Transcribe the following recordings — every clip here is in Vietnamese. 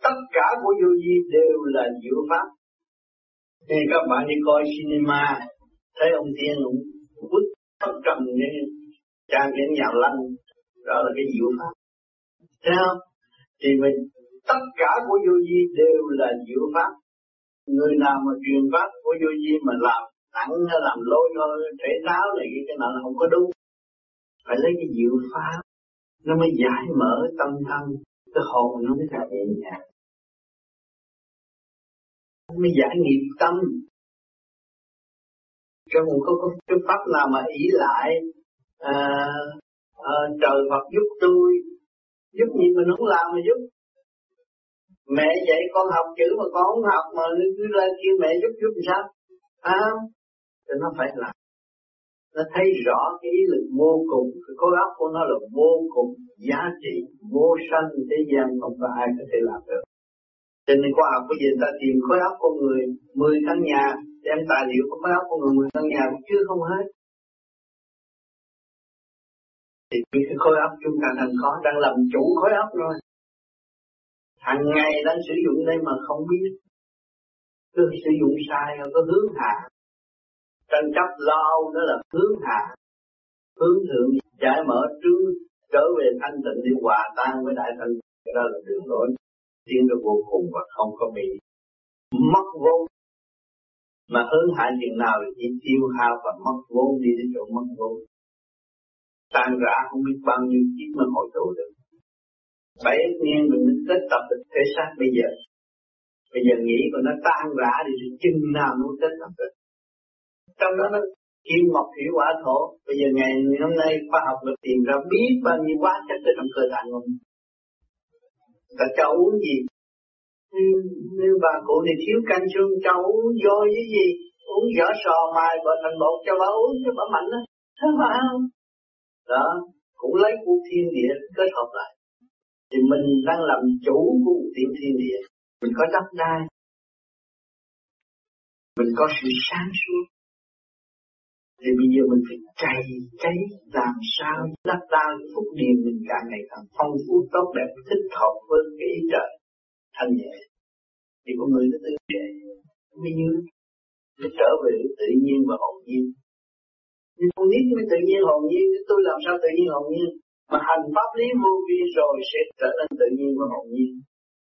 tất cả của vô vi đều là diệu pháp. Nên các bạn đi coi cinema, thấy ông Tiên ông quýt thấp trầm như trang đến nhà lanh, đó là cái diệu pháp. Thấy không? Thì mình tất cả của vô vi đều là diệu pháp. Người nào mà truyền pháp của vô vi mà làm nặng, làm lôi thể tháo này cái nào là không có đúng. Phải lấy cái diệu pháp, nó mới giải mở tâm thân, cái hồn nó mới thật nhẹ nhàng, nó mới giải nghiệp tâm. Cho một cái pháp nào mà ý lại trời Phật giúp tôi, giúp gì mình không làm mà giúp. Mẹ dạy con học chữ mà con không học mà cứ lên kêu mẹ giúp làm sao? Thì nó phải làm. Nó thấy rõ cái ý lực vô cùng, cái khối óc của nó là vô cùng giá trị, vô sanh thế gian không có ai có thể làm được. Cho nên khoa học bây giờ ta tìm khối óc con người 10 căn nhà, đem tài liệu của khối óc con người 10 căn nhà cũng chưa không hết. Thì cái khối óc chúng ta đang làm chủ khối óc rồi. Hàng ngày đang sử dụng đây mà không biết, cứ sử dụng sai rồi có hướng hạ. Tranh chấp lo đó là hướng hạ, hướng thượng giải mở trước trở về thanh tịnh để hòa tan với đại thanh. Cái đó là đường lối tiến được vô cùng và không có bị mất vốn. Mà hướng hạ chừng nào thì chỉ tiêu hao và mất vốn, đi đến chỗ mất vốn. Tan rã không biết bao nhiêu kiếp mới hội tụ được. 7 niên mình mới kết tập được thể xác bây giờ. Bây giờ nghĩ còn nó tan rã thì chừng nào nó kết tập được. Trong đó nó kim mộc thủy hỏa thổ. Bây giờ ngày hôm nay khoa học được tìm ra biết bao nhiêu hóa chất ở trong cơ thể của mình. Ta cho uống gì? Như bà cụ thì thiếu canxi, cho uống vô với gì? Uống vỏ sò mài bờ thành bột cho bà uống cho bà mạnh đó. Thấy phải không? Đó, cũng lấy của thiên địa kết hợp lại. Thì mình đang làm chủ của thiên địa. Mình có đất đai, mình có sự sáng suốt. Thì bây giờ mình phải cày làm sao đất đai phúc điền mình càng ngày càng phong phú tốt đẹp, thích hợp với cái ý trời thanh nhẹ. Thì con người nó tự nhẹ, mới như nó trở về tự nhiên và hồn nhiên. Nhưng con nít mới tự nhiên hồn nhiên, tôi làm sao tự nhiên hồn nhiên? Mà hành pháp lý vô vi rồi sẽ trở nên tự nhiên và hồn nhiên.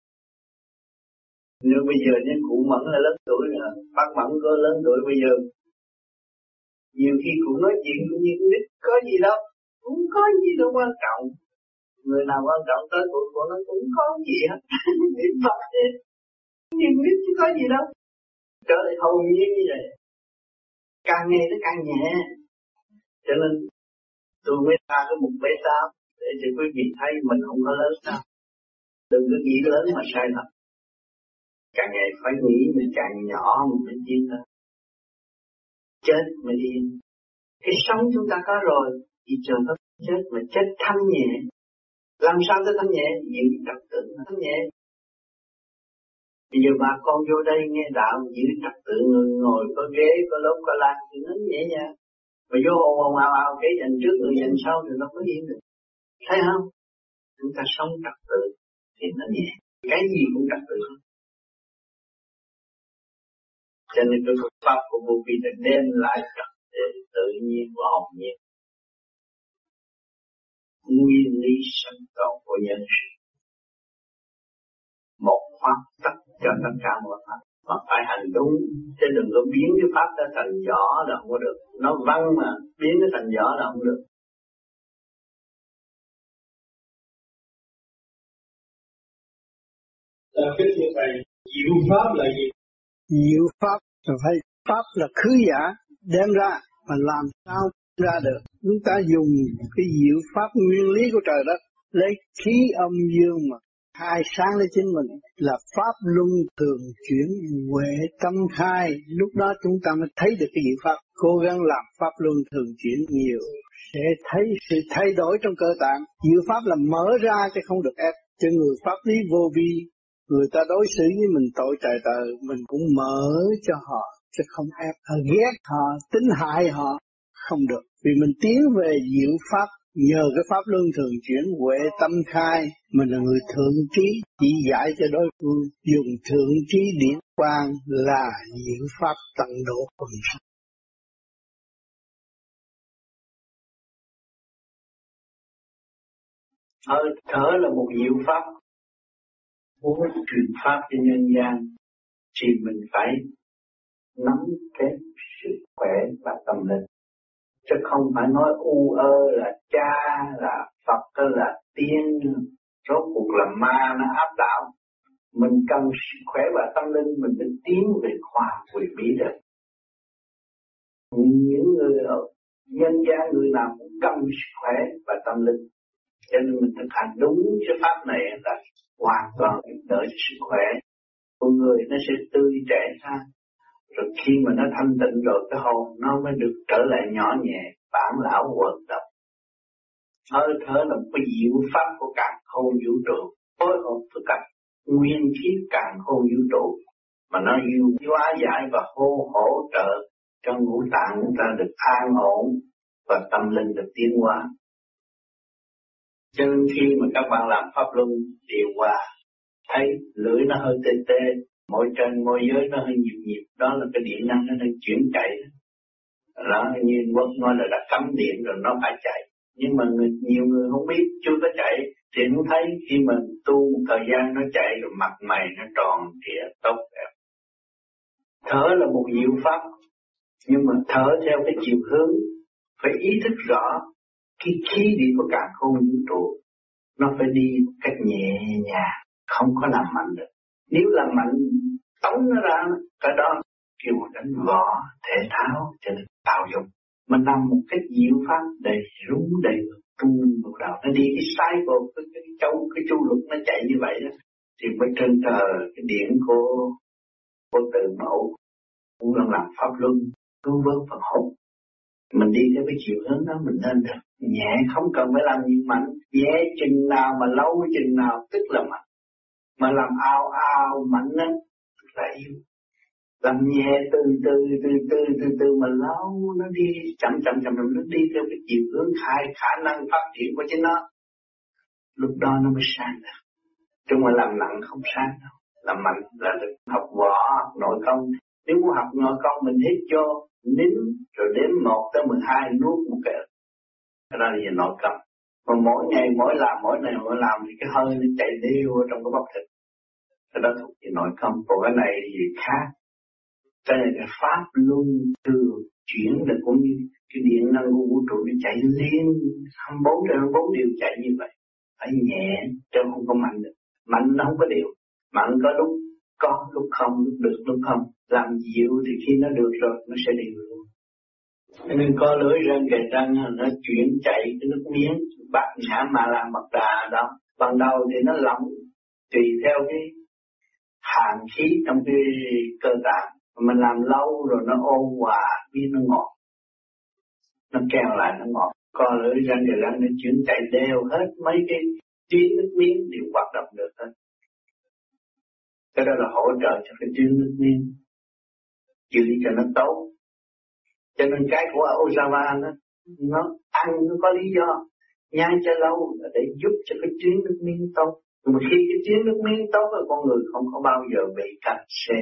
Nếu bây giờ những cụ Mẫn là lớn tuổi rồi, bác Mẫn có lớn tuổi bây giờ, nhiều khi cụ nói chuyện cũng như con nít, có gì đâu, cũng có gì đâu quan trọng. Người nào quan trọng tới của nó cũng có gì hết, niệm Phật đi, nhưng nít chứ có gì đâu. Trở lại hồn nhiên như vậy, càng nghe nó càng nhẹ. Cho nên tôi mới ra cái mục bế táo để cho quý vị thấy mình không có lớn đâu. Đừng có nghĩ lớn mà sai lầm. Càng ngày phải nghĩ mình càng nhỏ mình mới tiến tới. Chết mới yên. Cái sống chúng ta có rồi, thì chờ nó chết mà chết thanh nhẹ. Làm sao cho thanh nhẹ? Giữ trật tự thanh nhẹ. Bây giờ bà con vô đây nghe đạo giữ trật tự, ngồi có ghế, có lốp, có lan thì nó nhẹ nhàng. Mà vô ồn ào cái dành trước người dành sau thì nó có yên được. Thấy không? Chúng ta sống trật tự thì nó nhẹ. Cái gì cũng trật tự. Cho nên cái pháp của vô vi đã đem lại trật tự tự nhiên và hồn nhiên. Nguyên lý sanh tồn của nhân sinh. Một pháp tất cho tất cả mọi pháp. Mà phải hành đúng, chứ đừng có biến cái pháp ra thành vỏ là không có được. Nó văng mà, biến nó thành vỏ là không được. Cái chuyện này, diệu pháp là gì? Diệu pháp rồi phải, pháp là khứ giả, đem ra, mà làm sao ra được. Chúng ta dùng cái diệu pháp nguyên lý của trời đất, lấy khí âm dương mà khai sáng lên chính mình, là pháp luân thường chuyển huệ tâm khai. Lúc đó chúng ta mới thấy được cái diệu pháp. Cố gắng làm pháp luân thường chuyển nhiều, sẽ thấy sự thay đổi trong cơ tạng. Diệu pháp là mở ra chứ không được ép. Cho người pháp lý vô vi, người ta đối xử với mình tội trời tờ, mình cũng mở cho họ, chứ không ép. Ghét họ, tính hại họ, không được. Vì mình tiến về diệu pháp nhờ cái pháp luân thường chuyển huệ tâm khai, mình là người thượng trí chỉ dạy cho đối phương, dùng thượng trí điển quang là diệu pháp tận độ quần sanh. Hơi thở là một diệu pháp, muốn truyền pháp cho nhân gian thì mình phải nắm cái sức khỏe và tâm linh, chứ không phải nói u ơ là cha là Phật là tiên, rốt cuộc là ma nó áp đảo. Mình cần sức khỏe và tâm linh, mình phải tiến về khoa học quyền bí được. Những người ở nhân gian người nào cũng cần sức khỏe và tâm linh, cho nên mình thực hành đúng cái pháp này là hoàn toàn đỡ cho sức khỏe của người, nó sẽ tươi trẻ ra. Rồi khi mà nó thanh tịnh rồi, cái hồn nó mới được trở lại nhỏ nhẹ, bản lão vận động. Hơi thở là một cái diệu pháp của càn khôn vũ trụ, phối hợp với cả nguyên khí càn khôn vũ trụ, mà nó yêu hóa giải và hỗ trợ cho ngũ tạng chúng ta được an ổn và tâm linh được tiến hóa. Cho nên khi mà các bạn làm pháp luân điều hòa, thấy lưỡi nó hơi tê tê, môi trên môi dưới nó hơi nhịp, đó là cái điện năng nó đang chuyển chạy. Đó, như Quốc nói là đã cấm điện rồi nó phải chạy. Nhưng mà nhiều người không biết, chưa có chạy thì không thấy. Khi mình tu một thời gian nó chạy rồi mặt mày nó tròn trịa tốt đẹp. Thở là một diệu pháp, nhưng mà thở theo cái chiều hướng, phải ý thức rõ cái khí điển của cả không vũ trụ, nó phải đi một cách nhẹ nhàng, không có làm mạnh được. Nếu làm mạnh tống nó ra, cái đó kêu đánh võ thể thao cho nên tạo dụng. Mình làm một cách diệu pháp đầy rúng đầy tu một đạo, nó đi cái cycle, cái chu luật nó chạy như vậy đó, thì mới trên trời cái điển của tự mẫu cũng đang làm pháp luân cứu vớt phần hồn. Mình đi theo cái chiều hướng đó mình nên được nhẹ, không cần phải làm gì mạnh, nhẹ chừng nào mà lâu chừng nào tức là mạnh, mà làm ao mạnh á tức là yếu. Làm nhẹ từ từ mà lâu nó đi chậm nó đi theo cái chiều hướng khả năng phát triển của chính nó, lúc đó nó mới sáng được. Chứ mà làm nặng không sáng đâu. Làm mạnh là được học võ, học nội công. Nếu muốn học nội công mình hít vô, nín rồi đếm 1 tới 12 nuốt một cái. Cái đó là gì nội công. Mà mỗi ngày mỗi làm thì cái hơi nó chạy đều trong cái bắp thịt. Cái đó thuộc về nội công. Còn cái này thì khác. Cái này là pháp luân thường chuyển được, cũng như cái điện năng của vũ trụ nó chạy liên 24 điều chạy như vậy. Phải nhẹ chứ không có mạnh được. Mạnh nó không có điều. Mạnh có lúc có, lúc không, lúc được, lúc không. Làm dịu thì khi nó được rồi nó sẽ điều luôn. Nên có lưỡi răng kề răng nó chuyển chạy cái nước miếng bạc nhã mà làm bạc đà đó. Ban đầu thì nó lỏng tùy theo cái hàn khí trong cái cơ tạng. Mình làm lâu rồi nó ôn hòa, biết nó ngọt. Nó keo lại nó ngọt. Còn lưỡi răng kề răng nó chuyển chạy đều hết mấy cái tuyến nước miếng đều hoạt động được hết. Cái đó là hỗ trợ cho cái tuyến nước miếng giữ cho nó tốt. Cho nên cái của Ozawa nó ăn nó có lý do, nhai cho lâu là để giúp cho cái tuyến nước miếng tốt. Mà khi cái tuyến nước miếng tốt là con người không có bao giờ bị cạnh xe,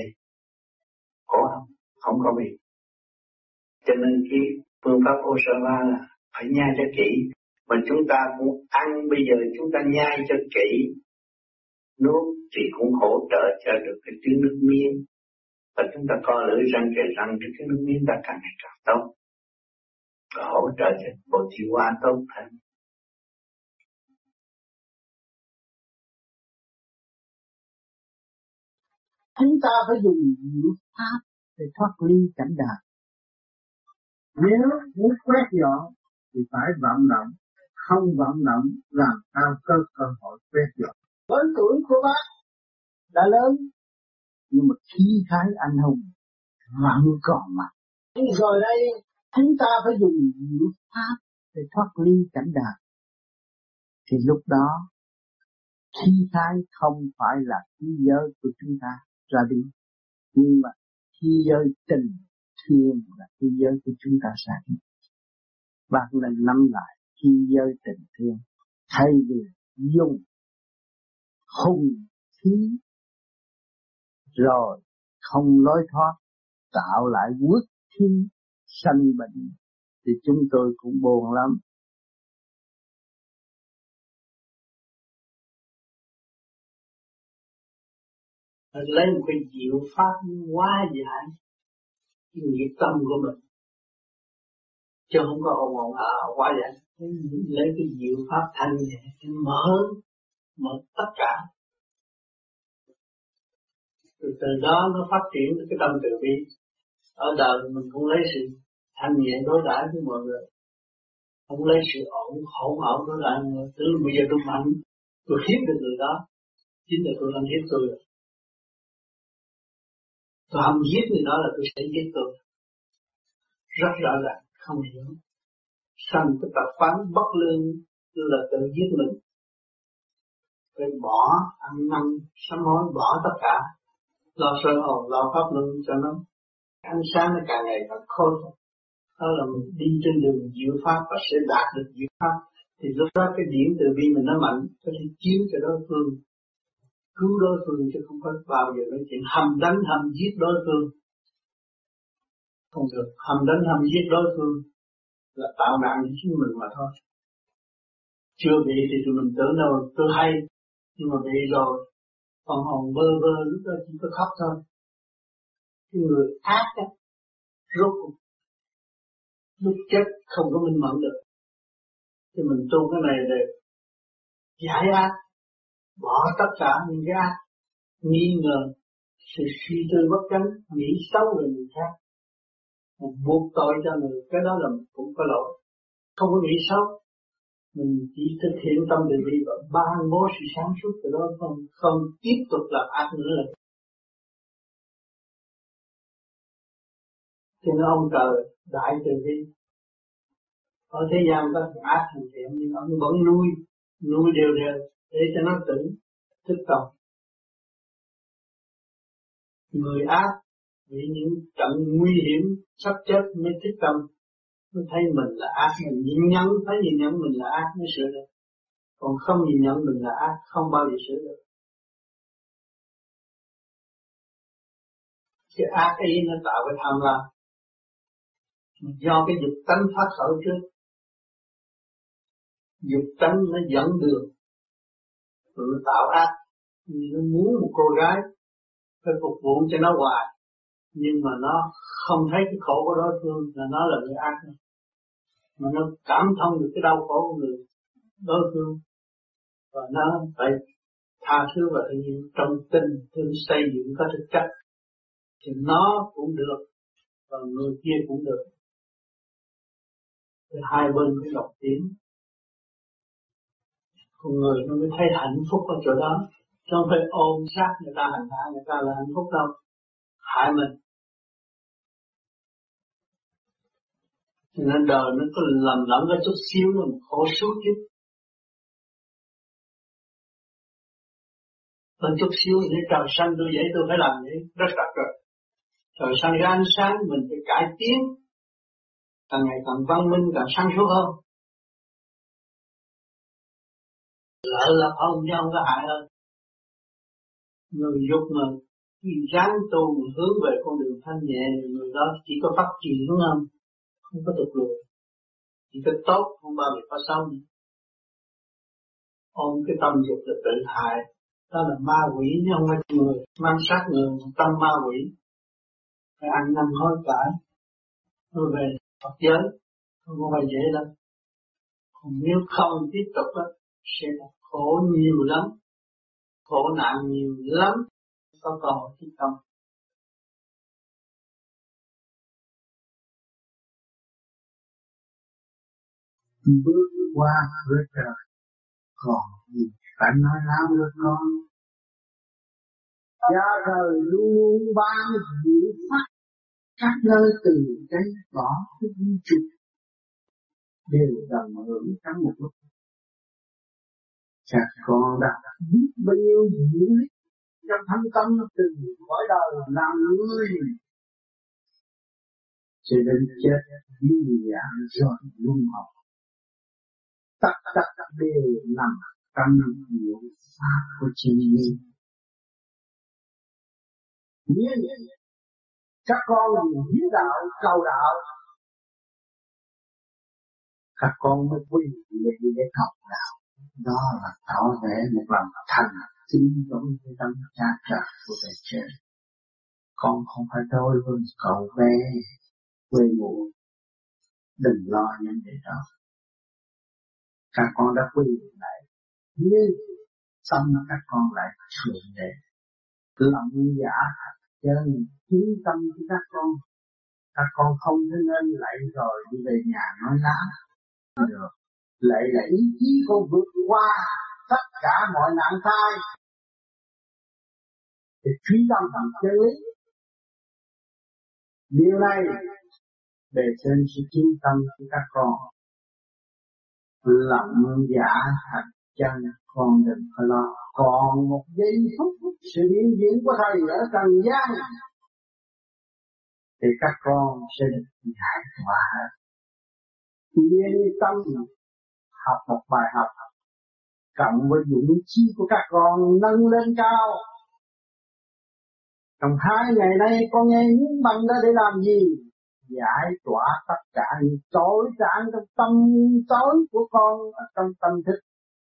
không có bị. Cho nên cái phương pháp Ozawa là phải nhai cho kỹ. Mà chúng ta cũng ăn bây giờ chúng ta nhai cho kỹ, nuốt thì cũng hỗ trợ cho được cái tuyến nước miếng. Và chúng ta co lưỡi răng kề răng thì cái nước miếng ta càng ngày càng tốt. Và hỗ trợ cho bộ tiêu hóa tốt hơn. Chúng ta phải dùng diệu pháp để thoát ly cảnh đời. Nếu muốn quét dọn thì phải vận động, không vận động làm sao có cơ hội quét dọn. Với tuổi của bác đã lớn, nhưng mà khí khái anh hùng vẫn còn mà. Rồi đây chúng ta phải dùng diệu pháp để thoát ly cảnh đời. Thì lúc đó khí khái không phải là khí giới của chúng ta ra đi, nhưng mà khí giới tình thương là khí giới của chúng ta ra đi. Bác nên nắm lại chi giới tình thương, thay vì dùng hung khí rồi không lối thoát, tạo lại quốc thiên sanh bệnh, thì chúng tôi cũng buồn lắm. Lấy một cái diệu pháp hóa giải cái nghiệp tâm của mình, chứ không có ồn hóa giải. Lấy cái diệu pháp thanh nhẹ mở tất cả, từ đó nó phát triển cái tâm từ bi. Ở đời mình cũng lấy sự thanh nhẹ đối đãi với mọi người, không lấy sự hỗn hợp đối đãi mọi người. Từ bây giờ tôi mạnh, tôi hiếp được người đó, chính là tôi đang hiếp tôi rồi. Tôi không giết người đó là tôi sẽ giết tôi. Rất rõ ràng, không hiểu. Sanh cái tập quán bất lương là tự giết mình. Phải bỏ ăn năn sám hối, bỏ tất cả, lo sơ hồn, lo pháp luân cho nó ánh sáng nó càng ngày càng khôi phục. Đó là mình đi trên đường diệu pháp và sẽ đạt được diệu pháp. Thì lúc đó cái điểm từ bi mình nó mạnh, có thể chiếu cho đối phương, cứu đối phương, chứ không có bao giờ nói chuyện hầm đánh hầm giết đối phương. Không được, hầm đánh hầm giết đối phương là tạo nạn cho chính mình mà thôi. Chưa bị thì tụi mình tưởng đâu tôi hay, nhưng mà bị rồi phần hồn bơ vơ, lúc đó chỉ có khóc thôi. Cái người ác á, rốt cuộc lúc chết không có minh mẫn được. Thì mình tu cái này để giải ác, bỏ tất cả những cái ác, nghi ngờ, sự suy tư bất chánh, nghĩ xấu về người khác, một buộc tội cho người, cái đó là cũng có lỗi. Không có nghĩ xấu, mình chỉ thực hiện tâm từ bi và ban bố sự sáng suốt từ đó, không tiếp tục làm ác nữa là. Cho nên ông trời đại từ bi, ở thế gian có thằng ác thằng thiện nhưng ông vẫn nuôi đều để cho nó tỉnh thức tâm. Người ác vì những trận nguy hiểm sắp chết mới thức tâm, mới thấy mình là ác, mình nhìn nhận, thấy nhìn nhận mình là ác mới sửa được. Còn không nhìn nhận mình là ác không bao giờ sửa được. Cái ác ý nó tạo cái tham lam, do cái dục tánh phát khởi trước. Dục tánh nó dẫn đường, rồi nó tạo ác. Nó muốn một cô gái phải phục vụ cho nó hoài, nhưng mà nó không thấy cái khổ của đối phương là nó là người ác nữa. Mà nó cảm thông được cái đau khổ của người đối phương, và nó phải tha thứ và thương yêu trong tình thương xây dựng có thực chất, thì nó cũng được và người kia cũng được. Thì hai bên cũng đồng tiếng, con người nó mới thấy hạnh phúc ở chỗ đó, chứ không phải ôm sát người ta hành hạ người ta là hạnh phúc đâu, hại mình. Cho nên đời nó có lầm lẫn cái chút xíu là một khổ suốt chứ. Hơn chút xíu để trời xanh tôi vậy tôi phải làm vậy, rất đặc rồi. Trời xanh ra ánh sáng mình phải cải tiến, càng ngày càng văn minh, càng sáng suốt hơn. Lợi là không chứ không có hại hơn. Người dục mà khi ráng tu hướng về con đường thanh nhẹ, người đó chỉ có phát triển không có tụt lùi, chỉ có tốt, không bao giờ có xấu. Ôm cái tâm dục là tự hại, đó là ma quỷ chứ không phải người, mang sát người, tâm ma quỷ. Phải ăn năn hối cải, rồi về Phật giới, không có phải dễ đâu. Còn nếu không tiếp tục đó, sẽ khổ nhiều lắm, khổ nạn nhiều lắm, có cơ hội tiếp tâm. Bước qua cửa trời, còn gì phải nói lắm nữa con. Cha trời luôn luôn ban diệu pháp, các nơi từ cái bỏ cái vũ trụ đều đồng hưởng trong một lúc. Các con đã biết bao nhiêu diệu lý trong thâm tâm nó từ cõi đời làm người, cho đến chết vì dạng rồi luân hồi. tất cả đều nằm trong diệu pháp của chân lý. Nhưng các con hiếu đạo cầu đạo, các con mới quy để học đạo. Đó là tỏ vẻ một lòng thành tín đối với tâm cha trời của bề trên. Con không phải đối với cậu bé quê mùa, đừng lo những điều đó. Các con đã quy lại, nhưng tâm các con lại thượng đệ, lòng giả thật chân chính tâm của các con. Các con không thế nên lại rồi đi về nhà nói láo được. Lại là ý chí con vượt qua tất cả mọi nạn tai để truy tâm bằng chân lý. Điều này bề trên sự chính tâm của các con. Lòng giả thật chân con đừng có lo. Còn một giây phút sự hiện diện của Thầy ở trần gian thì các con sẽ được giải tỏa. Yên tâm học một bài học, cộng với dũng chí của các con nâng lên cao. Trong 2 ngày nay con nghe những bằng đó để làm gì? Giải tỏa tất cả những tối trạng trong tâm tối của con ở trong tâm thức.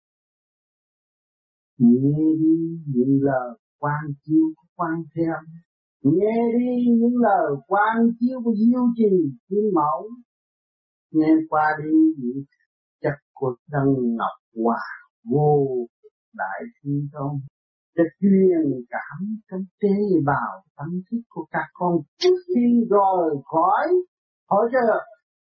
Nghe đi những lời quan chiếu của Quan Thế Âm, nghe đi những lời quan chiếu của Diệu Trì Kim Mẫu, nghe qua đi những chất của Đấng Ngọc Hoàng vô đại thiên tôn để truyền cảm trong tế bào tâm thức của các con trước khi rời khỏi hội trợ.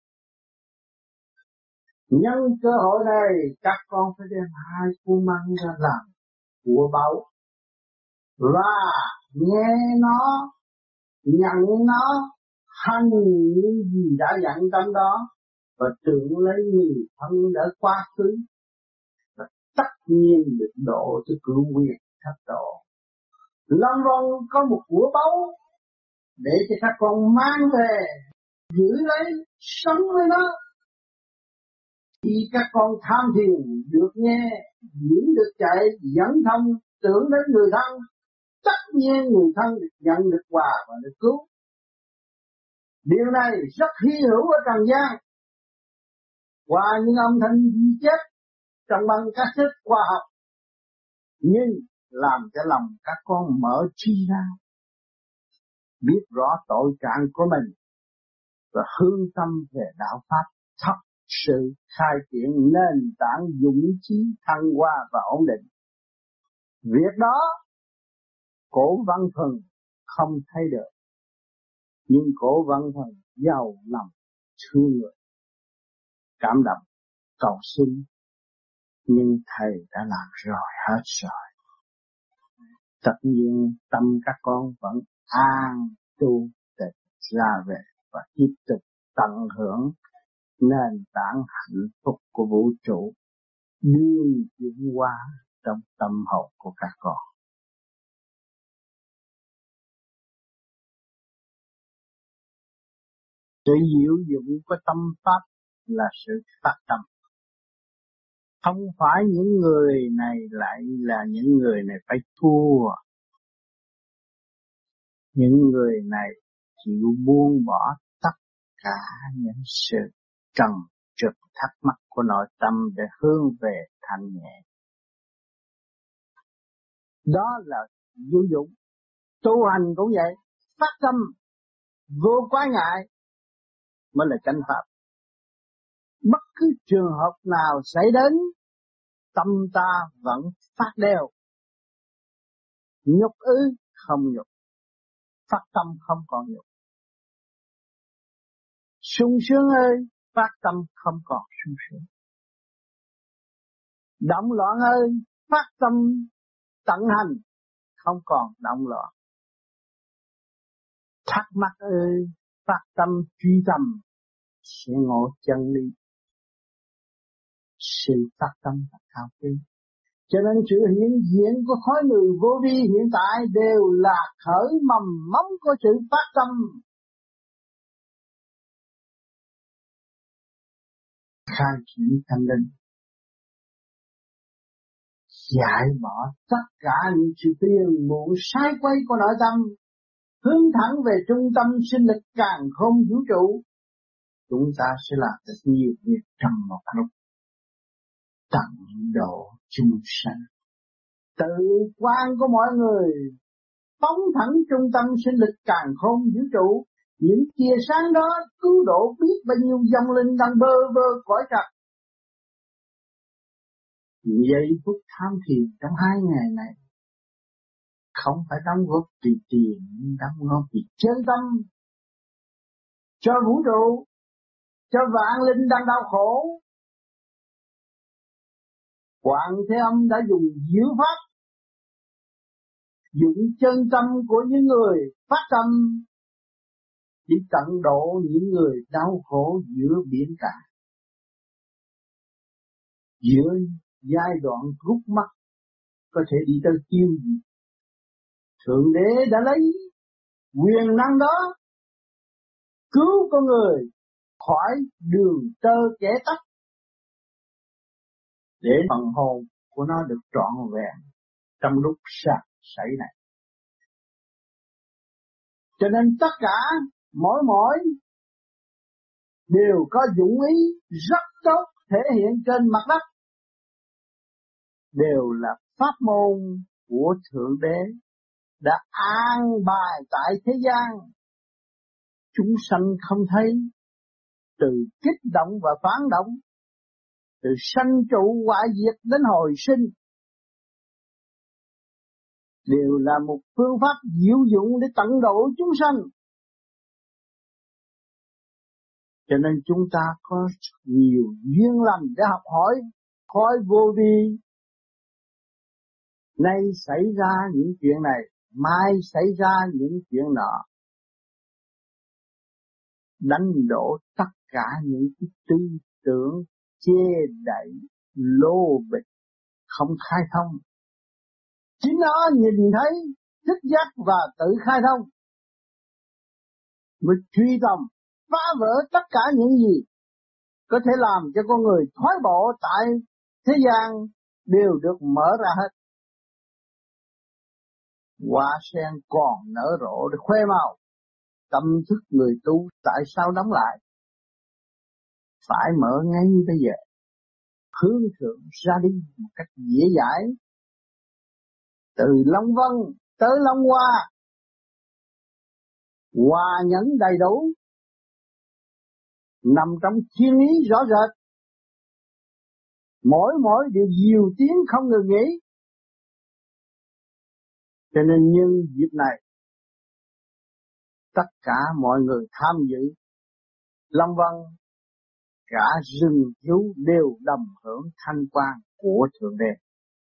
Nhân cơ hội này các con phải đem 2 cuốn măng ra làm của báu và nghe nó, nhận nó, hành những gì đã dặn trong đó và tưởng lấy người thân đã quá khứ và tất nhiên được độ cho cửu quyền thất độ. Lâm Vong có một của báu để cho các con mang về, giữ lấy, sống với nó. Khi các con tham thiền được nghe, diễn được chạy, dẫn thông, tưởng đến người thân, tất nhiên người thân được nhận được quà và được cứu. Điều này rất hy hữu ở trần gian. Qua những âm thanh di chết trong băng cassette khoa học, nhưng làm cho lòng các con mở trí ra, biết rõ tội trạng của mình và hướng tâm về đạo pháp thật sự khai triển nền tảng dũng chí thăng hoa và ổn định. Việc đó Cổ Văn Thuần không thấy được, nhưng Cổ Văn Thuần giàu lòng thương người, cảm động, cầu xin, nhưng Thầy đã làm rồi hết rồi. Tất nhiên tâm các con vẫn an tu tịnh ra về và tiếp tục tận hưởng nền tảng hạnh phúc của vũ trụ đương chuyển hóa trong tâm hồn của các con. Sự diệu dụng của tâm pháp là sự phát tâm. Không phải những người này lại là những người này phải thua. Những người này chịu buông bỏ tất cả những sự trần trượt thắc mắc của nội tâm để hướng về thanh nhẹ. Đó là diệu dụng. Tu hành cũng vậy, phát tâm vô quá ngại mới là chánh pháp. Bất cứ trường hợp nào xảy đến, tâm ta vẫn phát đều. Nhục ư không nhục, phát tâm không còn nhục. Sung sướng ơi, phát tâm không còn sung sướng. Động loạn ơi, phát tâm tận hành không còn động loạn. Thắc mắc ơi, phát tâm truy tầm sẽ ngộ chân lý. Sự phát tâm là cao quý. Cho nên sự hiện diện của khối người vô vi hiện tại đều là khởi mầm móng của sự phát tâm. Khai triển tâm linh giải bỏ tất cả những sự phiền muộn sai quay của nội tâm, hướng thẳng về trung tâm sinh lực càn khôn vũ trụ. Chúng ta sẽ làm được nhiều việc trong một lúc, tận độ chúng sanh. Tự quan của mọi người phóng thẳng trung tâm sinh lực càn khôn vũ trụ, những tia sáng đó cứu độ biết bao nhiêu vong linh đang bơ vơ cõi trần. Giây phút tham thiền trong 2 ngày này không phải đóng góp vì tiền, đóng góp vì chân tâm cho vũ trụ, cho vạn linh đang đau khổ. Quảng Thế Âm đã dùng diệu pháp, dùng chân tâm của những người phát tâm đi tận độ những người đau khổ giữa biển cả, giữa giai đoạn rút mắt có thể đi tới tiêu diệt. Thượng Đế đã lấy quyền năng đó cứu con người khỏi đường tơ kẻ tắc, để phần hồn của nó được trọn vẹn trong lúc sạch sảy này. Cho nên tất cả mỗi đều có dũng ý rất tốt thể hiện trên mặt đất, đều là pháp môn của Thượng Đế đã an bài tại thế gian. Chúng sanh không thấy, từ kích động và phản động, từ sanh trụ hoại diệt đến hồi sinh, đều là một phương pháp diệu dụng để tận độ chúng sanh. Cho nên chúng ta có nhiều duyên lành để học hỏi, khỏi vô vi. Nay xảy ra những chuyện này, mai xảy ra những chuyện nọ, đánh đổ tất cả những cái tư tưởng chê đẩy, lô bịch, không khai thông. Chính nó nhìn thấy, thức giác và tự khai thông, mới truy tầm, phá vỡ tất cả những gì có thể làm cho con người thoái bộ tại thế gian đều được mở ra hết. Hoa sen còn nở rộ để khoe màu, tâm thức người tu tại sao đóng lại? Phải mở ngay bây giờ, hướng thượng ra đi một cách dễ dãi, từ Long Vân tới Long Hoa, hòa nhẫn đầy đủ, nằm trong thiên ý rõ rệt, mỗi điều nhiều tiếng không ngừng nghỉ. Cho nên nhân dịp này, tất cả mọi người tham dự Long Vân, cả rừng rú đều đồng hưởng thanh quan của Thượng Đế.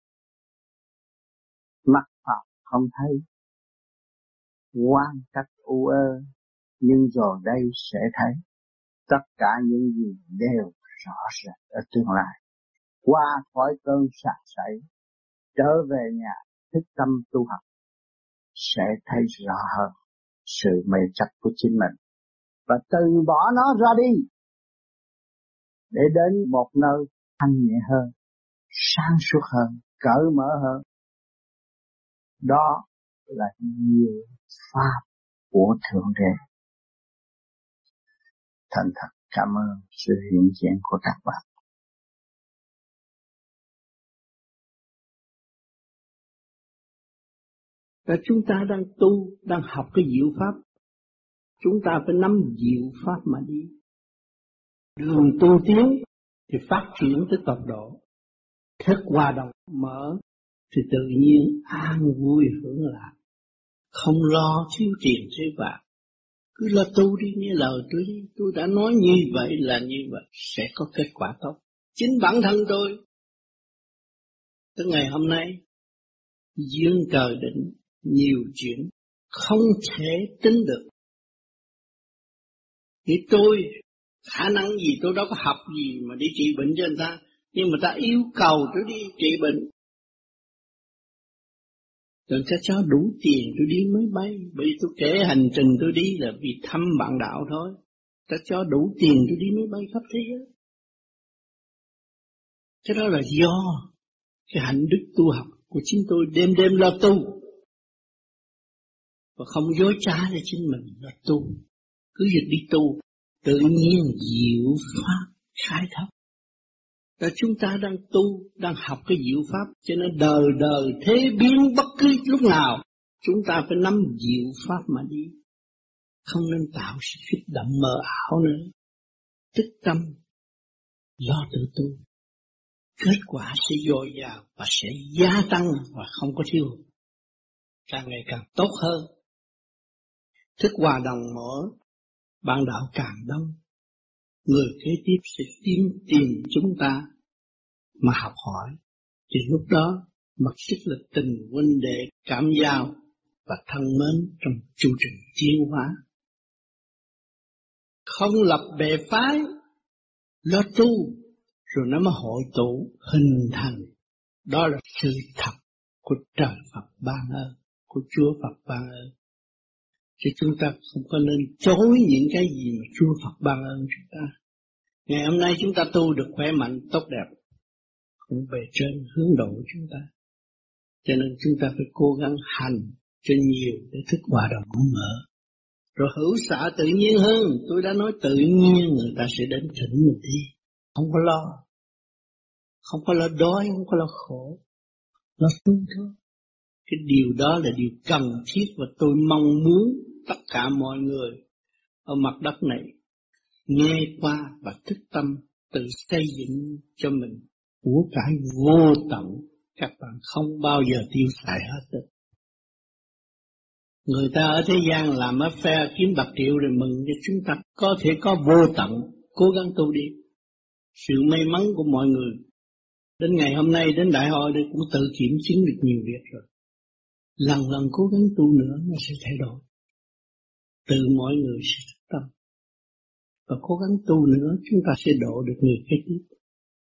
Mắt Phật không thấy, quan cách u ơ, nhưng rồi đây sẽ thấy tất cả những gì đều rõ rệt ở tương lai. Qua khỏi cơn sạc sảy, trở về nhà thức tâm tu học, sẽ thấy rõ hơn sự mê chấp của chính mình và từ bỏ nó ra đi để đến một nơi thanh nhẹ hơn, sáng suốt hơn, cởi mở hơn. Đó là nhiều pháp của Thượng Đế. Thành thật cảm ơn sự hiện diện của các bạn. Và chúng ta đang tu, đang học cái diệu pháp. Chúng ta phải nắm diệu pháp mà đi. Đường tu tiến thì phát triển tới tột độ. Thức hòa đồng mở thì tự nhiên an vui hưởng lạc. Không lo thiếu tiền thiếu bạc. Cứ lo tu đi, nghe lời tôi đi. Tôi đã nói như vậy là như vậy, sẽ có kết quả tốt. Chính bản thân tôi, tới ngày hôm nay, duyên trời định, nhiều chuyện không thể tính được. Thì tôi, khả năng gì tôi đâu có học gì mà đi trị bệnh cho người ta. Nhưng mà ta yêu cầu tôi đi trị bệnh. Rồi ta cho đủ tiền tôi đi máy bay. Bởi vì tôi kể hành trình tôi đi là vì thăm bạn đạo thôi. Ta cho đủ tiền tôi đi máy bay khắp thế giới. Cái đó là do cái hạnh đức tu học của chính tôi, đêm đêm lo tu và không dối trá để chính mình lo tu. Cứ việc đi tu, tự nhiên diệu pháp khai thác. Và chúng ta đang tu, đang học cái diệu pháp, cho nên đời đời thế biến bất cứ lúc nào chúng ta phải nắm diệu pháp mà đi. Không nên tạo sự kích động mờ ảo nữa. Tích tâm, lo tự tu. Kết quả sẽ dồi dào và sẽ gia tăng và không có thiếu. Càng ngày càng tốt hơn. Thức hòa đồng mở, bạn đạo càng đông. Người kế tiếp sẽ tìm chúng ta mà học hỏi. Thì lúc đó mặc sức là tình huynh đệ cảm giao và thân mến trong chu trình tiến hóa. Không lập bè phái, lo tu, rồi nó mới hội tụ hình thành. Đó là sự thật của trời Phật ban ơn, của Chúa Phật ban ơn. Chứ chúng ta không có nên chối những cái gì mà Chúa Phật ban ơn chúng ta. Ngày hôm nay chúng ta tu được khỏe mạnh, tốt đẹp, cũng bề trên hướng độ chúng ta. Cho nên chúng ta phải cố gắng hành cho nhiều để thức hòa đồng mở. Rồi hữu xạ tự nhiên hơn. Tôi đã nói tự nhiên người ta sẽ đến thỉnh mình đi. Không có lo. Không có lo đói, không có lo khổ. Lo tu thôi. Cái điều đó là điều cần thiết và tôi mong muốn tất cả mọi người ở mặt đất này nghe qua và thức tâm tự xây dựng cho mình của cải vô tận. Các bạn không bao giờ tiêu xài hết được. Người ta ở thế gian làm ở phe kiếm bạc triệu rồi mừng cho chúng ta có thể có vô tận, cố gắng tu đi. Sự may mắn của mọi người đến ngày hôm nay, đến đại hội đây cũng tự kiểm chứng được nhiều việc rồi. Lần lần cố gắng tu nữa nó sẽ thay đổi. Từ mọi người sẽ thức tâm. Và cố gắng tu nữa chúng ta sẽ độ được người kế tiếp.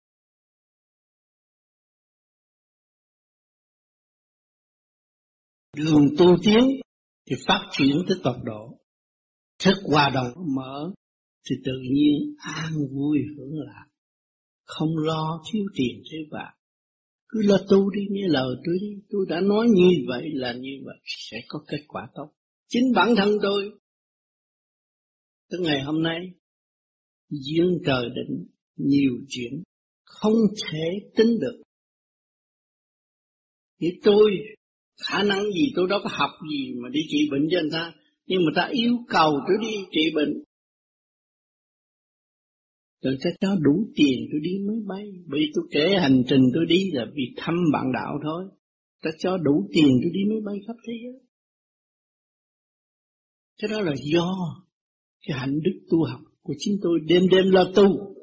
Đường tu tiến thì phát triển tới tột độ. Thức hòa đồng mở thì tự nhiên an vui hưởng lạc. Không lo thiếu tiền thế bạc. Cứ lo tu đi, nghe lời tôi đi. Tôi đã nói như vậy là như vậy, sẽ có kết quả tốt. Chính bản thân tôi, tới ngày hôm nay, duyên trời định, nhiều chuyện, không thể tính được. Như tôi, khả năng gì tôi đâu có học gì mà đi trị bệnh cho người ta. Nhưng mà ta yêu cầu tôi đi trị bệnh. Rồi ta cho đủ tiền tôi đi máy bay. Bởi vì tôi kể hành trình tôi đi là vì thăm bạn đạo thôi. Ta cho đủ tiền tôi đi máy bay khắp thế giới. Cái đó là do cái hạnh đức tu học của chính tôi đêm đêm lo tu.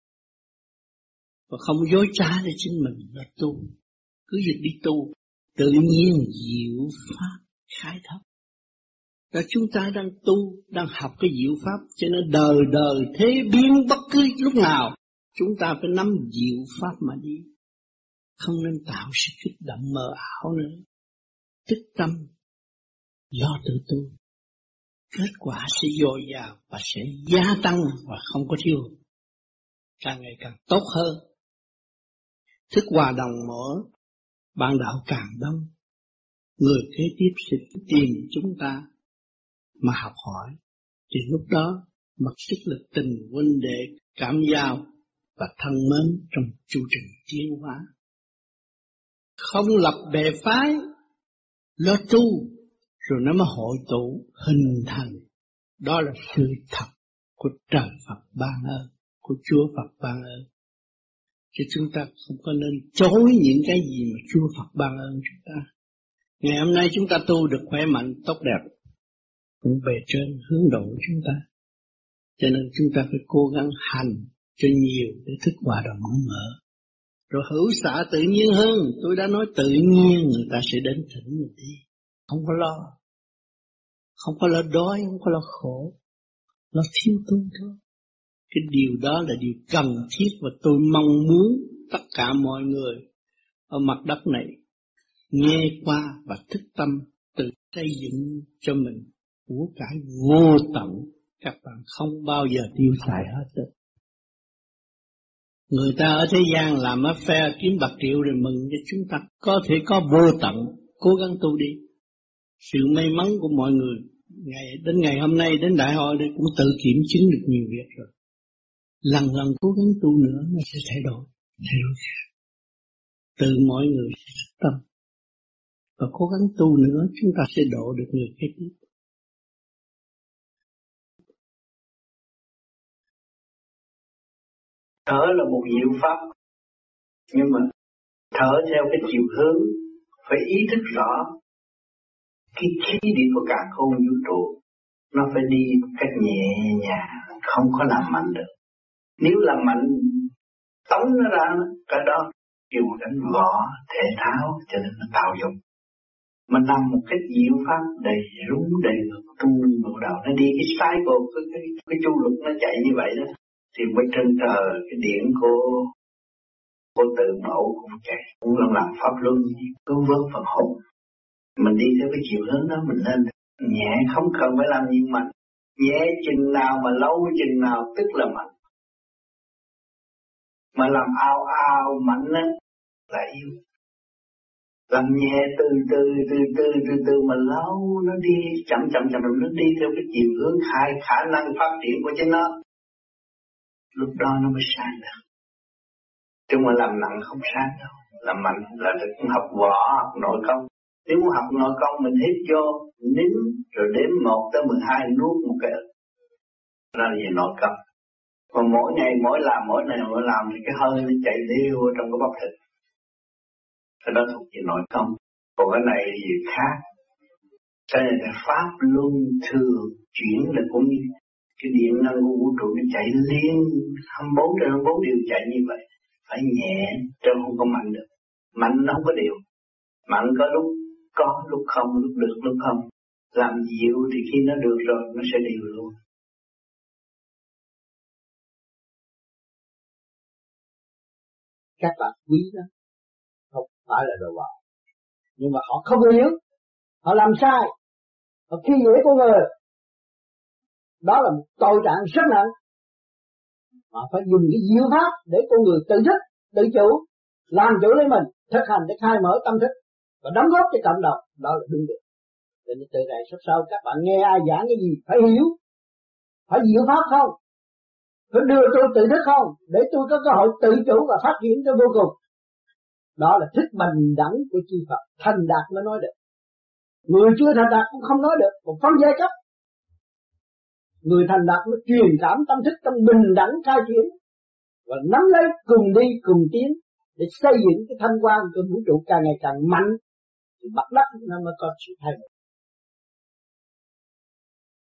Và không dối trá để chính mình lo tu. Cứ việc đi tu, tự nhiên diệu pháp khai thác. Và chúng ta đang tu, đang học cái diệu pháp, cho nên đời đời thế biến bất cứ lúc nào chúng ta phải nắm diệu pháp mà đi. Không nên tạo sự kích động mờ ảo nữa. Tích tâm, lo tự tu. Kết quả sẽ dồi dào và sẽ gia tăng và không có thiếu. Càng ngày càng tốt hơn. Thức hòa đồng mở, bạn đạo càng đông. Người kế tiếp sẽ tìm chúng ta mà học hỏi. Thì lúc đó mặc sức là tình huynh đệ cảm giao và thân mến trong chu trình tiến hóa. Không lập bè phái, lo tu, rồi nó mới hội tụ hình thành. Đó là sự thật của trời Phật ban ơn, của Chúa Phật ban ơn. Chứ chúng ta không có nên chối những cái gì mà Chúa Phật ban ơn chúng ta. Ngày hôm nay chúng ta tu được khỏe mạnh, tốt đẹp, cũng bề trên hướng độ chúng ta. Cho nên chúng ta phải cố gắng hành cho nhiều để thức hòa đồng mở. Rồi hữu xạ tự nhiên hơn. Tôi đã nói tự nhiên người ta sẽ đến thỉnh mình đi. Không có lo. Không có lo đói, không có lo khổ. Lo thiếu tu thôi. Cái điều đó là điều cần thiết và tôi mong muốn tất cả mọi người ở mặt đất này nghe qua và thức tâm tự xây dựng cho mình của cải vô tận. Các bạn không bao giờ tiêu xài hết được. Người ta ở thế gian làm affair kiếm bạc triệu rồi mừng cho chúng ta có thể có vô tận, cố gắng tu đi. Sự may mắn của mọi người đến ngày hôm nay đến đại hội đây cũng tự kiểm chứng được nhiều việc rồi. Lần lần cố gắng tu nữa nó sẽ thay đổi khác. Từ mọi người sẽ thức tâm và cố gắng tu nữa chúng ta sẽ độ được người kế tiếp. Thở là một diệu pháp, nhưng mà thở theo cái chiều hướng phải ý thức rõ cái khí điển của cả không vũ trụ nó phải đi một cách nhẹ nhàng, không có làm mạnh được. Nếu làm mạnh tống nó ra, cái đó kêu đánh võ thể thao cho nên nó tạo dụng. Mà nằm một cách diệu pháp đầy rúng đầy ngược tung bộ đầu, nó đi cái cycle, cái chu luật nó chạy như vậy đó, thì bên trên trời cái điển của tự mẫu cũng chạy, cũng làm pháp luân cứu vớt phần hồn. Mình đi theo cái chiều hướng đó mình lên nhẹ, không cần phải làm gì mạnh, nhẹ chừng nào mà lâu chừng nào tức là mạnh. Mà làm ao mạnh á là yếu. Làm nhẹ từ từ mà lâu nó đi chậm nó đi theo cái chiều hướng khả năng phát triển của chính nó. Lúc đó nó mới sáng được. Chứ mà làm nặng không sáng đâu. Làm mạnh là được học võ, học nội công. Nếu muốn học nội công mình hít vô, nín rồi đếm 1 tới 12 nuốt một cái. Đó là gì nội công. Còn mỗi ngày mỗi làm thì cái hơi nó chạy liêu ở trong cái bắp thịt. Cái đó thuộc về nội công. Còn cái này thì gì khác. Cái này là pháp luân thường chuyển, là cũng như cái điện năng của vũ trụ nó chạy liên 24 điều chạy như vậy. Phải nhẹ chứ không có mạnh được. Mạnh nó không có điều. Mạnh có lúc có, lúc không, lúc được, lúc không. Làm dịu thì khi nó được rồi nó sẽ điều luôn. Các bạn quý đó không phải là đồ bỏ, nhưng mà họ không hiểu, họ làm sai, họ khi dễ con người. Đó là một tội trạng rất nặng. Họ phải dùng cái diệu pháp để con người tự thức, tự chủ, làm chủ lấy mình, thực hành để khai mở tâm thức và đóng góp cho cộng đồng. Đó là đúng được. Cho nên từ này sắp sau các bạn nghe ai giảng cái gì phải hiểu, phải diệu pháp không, phải đưa tôi tự thức không, để tôi có cơ hội tự chủ và phát triển cho vô cùng. Đó là thức bình đẳng của chư Phật. Thành đạt mới nói được. Người chưa thành đạt cũng không nói được, còn phân giai cấp. Người thành đạt mới truyền cảm tâm thức trong bình đẳng khai triển và nắm lấy cùng đi cùng tiến để xây dựng cái thanh quan của vũ trụ càng ngày càng mạnh, thì mặt đất nó mới có sự thay đổi.